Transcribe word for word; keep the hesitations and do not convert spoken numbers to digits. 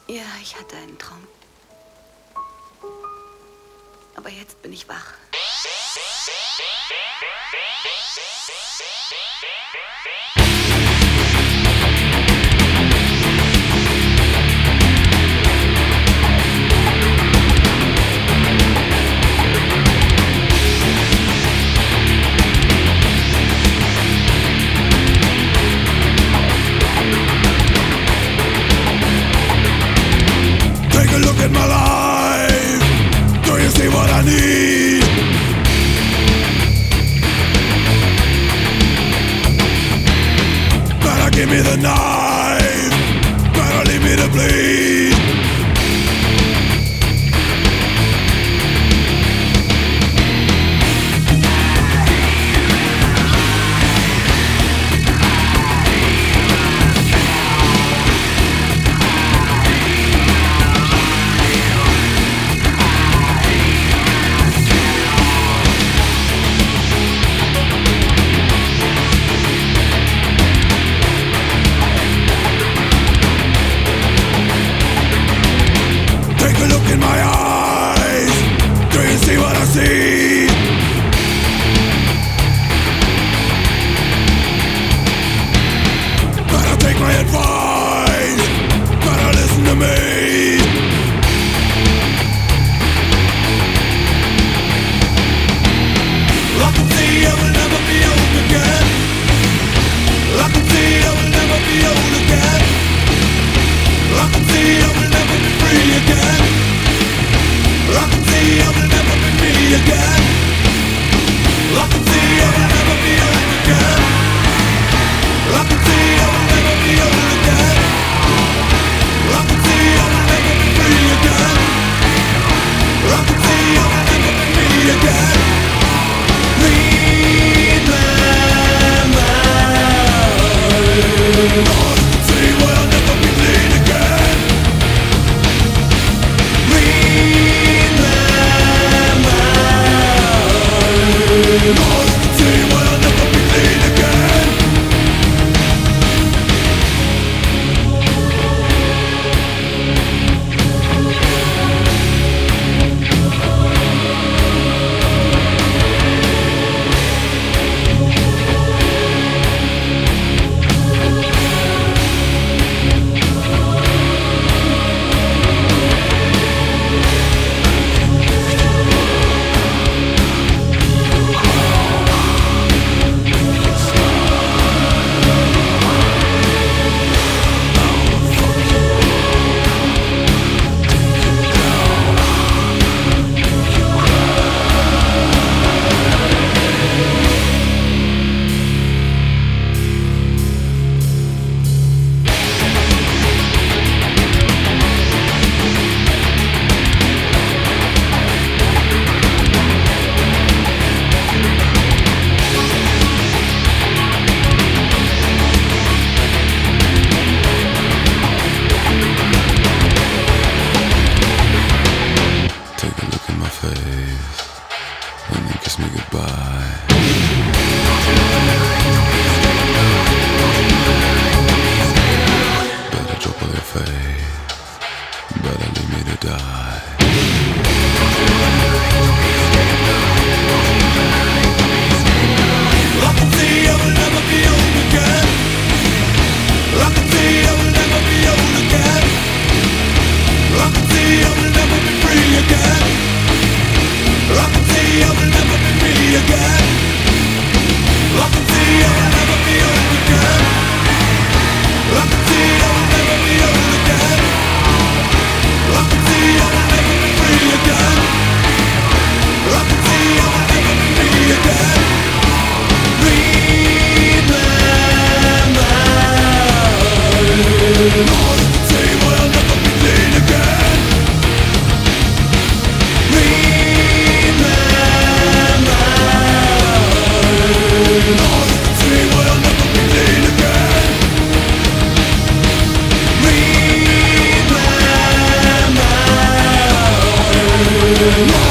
Ja, ich hatte einen Traum. Aber jetzt bin ich wach. Take a look at my life. Do you see what I need? Better give me the knife. Better leave me to bleed. In my eyes, do you see what I see? Better take my advice, better listen to me. I can see I will never be old again. I can see I will never be old again. I can see I will never be free again. I can see I will never be me again. I can see I will never be old again. I can see I will never be old again. I can see I will never be free again. I can see I will never be me again. Read my mind. I can see why I'll never be clean again. Read I can see why I'll never be clean again. Read my mind.